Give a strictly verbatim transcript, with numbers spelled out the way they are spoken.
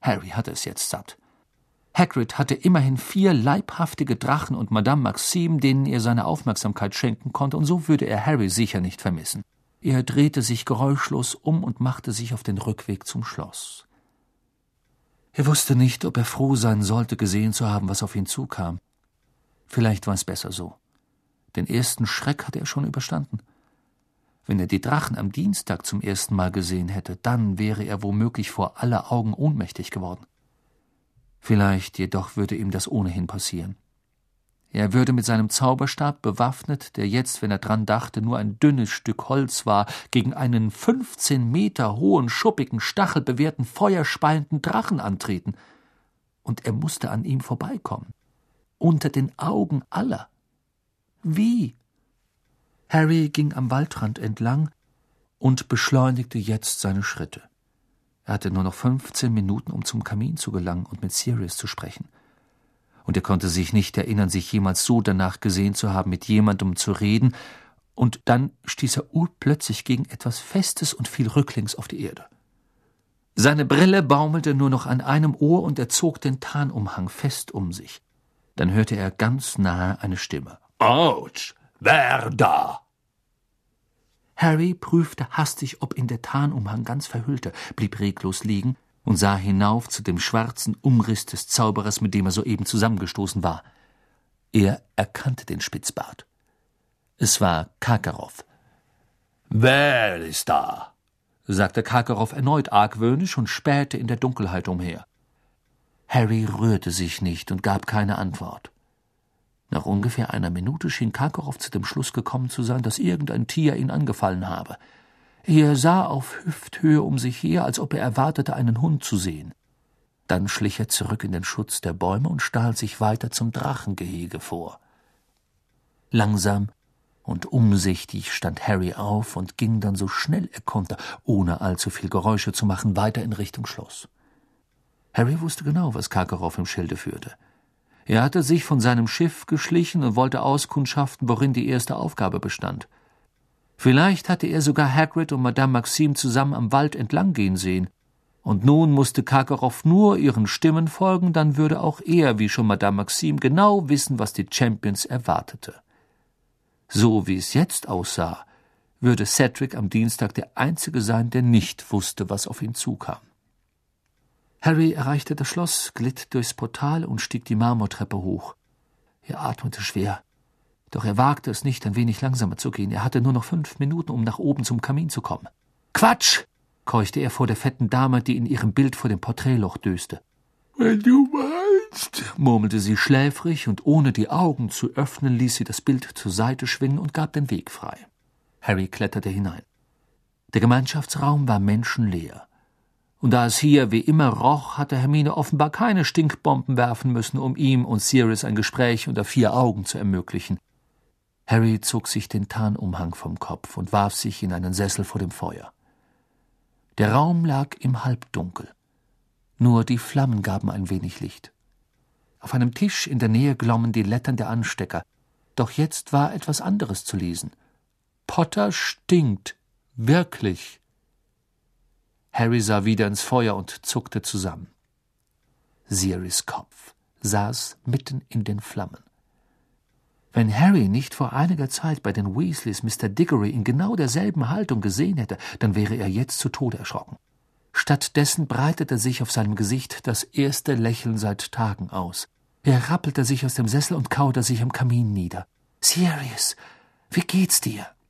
Harry hatte es jetzt satt. Hagrid hatte immerhin vier leibhaftige Drachen und Madame Maxime, denen er seine Aufmerksamkeit schenken konnte, und so würde er Harry sicher nicht vermissen. Er drehte sich geräuschlos um und machte sich auf den Rückweg zum Schloss. Er wusste nicht, ob er froh sein sollte, gesehen zu haben, was auf ihn zukam. Vielleicht war es besser so. Den ersten Schreck hatte er schon überstanden. Wenn er die Drachen am Dienstag zum ersten Mal gesehen hätte, dann wäre er womöglich vor aller Augen ohnmächtig geworden. Vielleicht jedoch würde ihm das ohnehin passieren. Er würde mit seinem Zauberstab bewaffnet, der jetzt, wenn er dran dachte, nur ein dünnes Stück Holz war, gegen einen fünfzehn Meter hohen, schuppigen, stachelbewehrten, feuerspeienden Drachen antreten. Und er musste an ihm vorbeikommen. Unter den Augen aller. Wie? Harry ging am Waldrand entlang und beschleunigte jetzt seine Schritte. Er hatte nur noch fünfzehn Minuten, um zum Kamin zu gelangen und mit Sirius zu sprechen. Und er konnte sich nicht erinnern, sich jemals so danach gesehen zu haben, mit jemandem zu reden, und dann stieß er urplötzlich gegen etwas Festes und fiel rücklings auf die Erde. Seine Brille baumelte nur noch an einem Ohr und er zog den Tarnumhang fest um sich. Dann hörte er ganz nahe eine Stimme. »Autsch! Wer da?« Harry prüfte hastig, ob ihn der Tarnumhang ganz verhüllte, blieb reglos liegen und sah hinauf zu dem schwarzen Umriss des Zauberers, mit dem er soeben zusammengestoßen war. Er erkannte den Spitzbart. Es war Karkaroff. »Wer ist da?« sagte Karkaroff erneut argwöhnisch und spähte in der Dunkelheit umher. Harry rührte sich nicht und gab keine Antwort. Nach ungefähr einer Minute schien Karkaroff zu dem Schluss gekommen zu sein, dass irgendein Tier ihn angefallen habe. Er sah auf Hüfthöhe um sich her, als ob er erwartete, einen Hund zu sehen. Dann schlich er zurück in den Schutz der Bäume und stahl sich weiter zum Drachengehege vor. Langsam und umsichtig stand Harry auf und ging dann so schnell er konnte, ohne allzu viel Geräusche zu machen, weiter in Richtung Schloss. Harry wusste genau, was Karkaroff im Schilde führte. Er hatte sich von seinem Schiff geschlichen und wollte auskundschaften, worin die erste Aufgabe bestand. Vielleicht hatte er sogar Hagrid und Madame Maxime zusammen am Wald entlang gehen sehen. Und nun musste Karkaroff nur ihren Stimmen folgen, dann würde auch er, wie schon Madame Maxime, genau wissen, was die Champions erwartete. So wie es jetzt aussah, würde Cedric am Dienstag der Einzige sein, der nicht wusste, was auf ihn zukam. Harry erreichte das Schloss, glitt durchs Portal und stieg die Marmortreppe hoch. Er atmete schwer. Doch er wagte es nicht, ein wenig langsamer zu gehen. Er hatte nur noch fünf Minuten, um nach oben zum Kamin zu kommen. »Quatsch!« keuchte er vor der fetten Dame, die in ihrem Bild vor dem Porträtloch döste. »Wenn du meinst«, murmelte sie schläfrig, und ohne die Augen zu öffnen, ließ sie das Bild zur Seite schwingen und gab den Weg frei. Harry kletterte hinein. Der Gemeinschaftsraum war menschenleer. Und da es hier wie immer roch, hatte Hermine offenbar keine Stinkbomben werfen müssen, um ihm und Sirius ein Gespräch unter vier Augen zu ermöglichen. Harry zog sich den Tarnumhang vom Kopf und warf sich in einen Sessel vor dem Feuer. Der Raum lag im Halbdunkel. Nur die Flammen gaben ein wenig Licht. Auf einem Tisch in der Nähe glommen die Lettern der Anstecker. Doch jetzt war etwas anderes zu lesen. »Potter stinkt. Wirklich.« Harry sah wieder ins Feuer und zuckte zusammen. Sirius' Kopf saß mitten in den Flammen. Wenn Harry nicht vor einiger Zeit bei den Weasleys Mister Diggory in genau derselben Haltung gesehen hätte, dann wäre er jetzt zu Tode erschrocken. Stattdessen breitete sich auf seinem Gesicht das erste Lächeln seit Tagen aus. Er rappelte sich aus dem Sessel und kauerte sich am Kamin nieder. »Sirius, wie geht's dir?«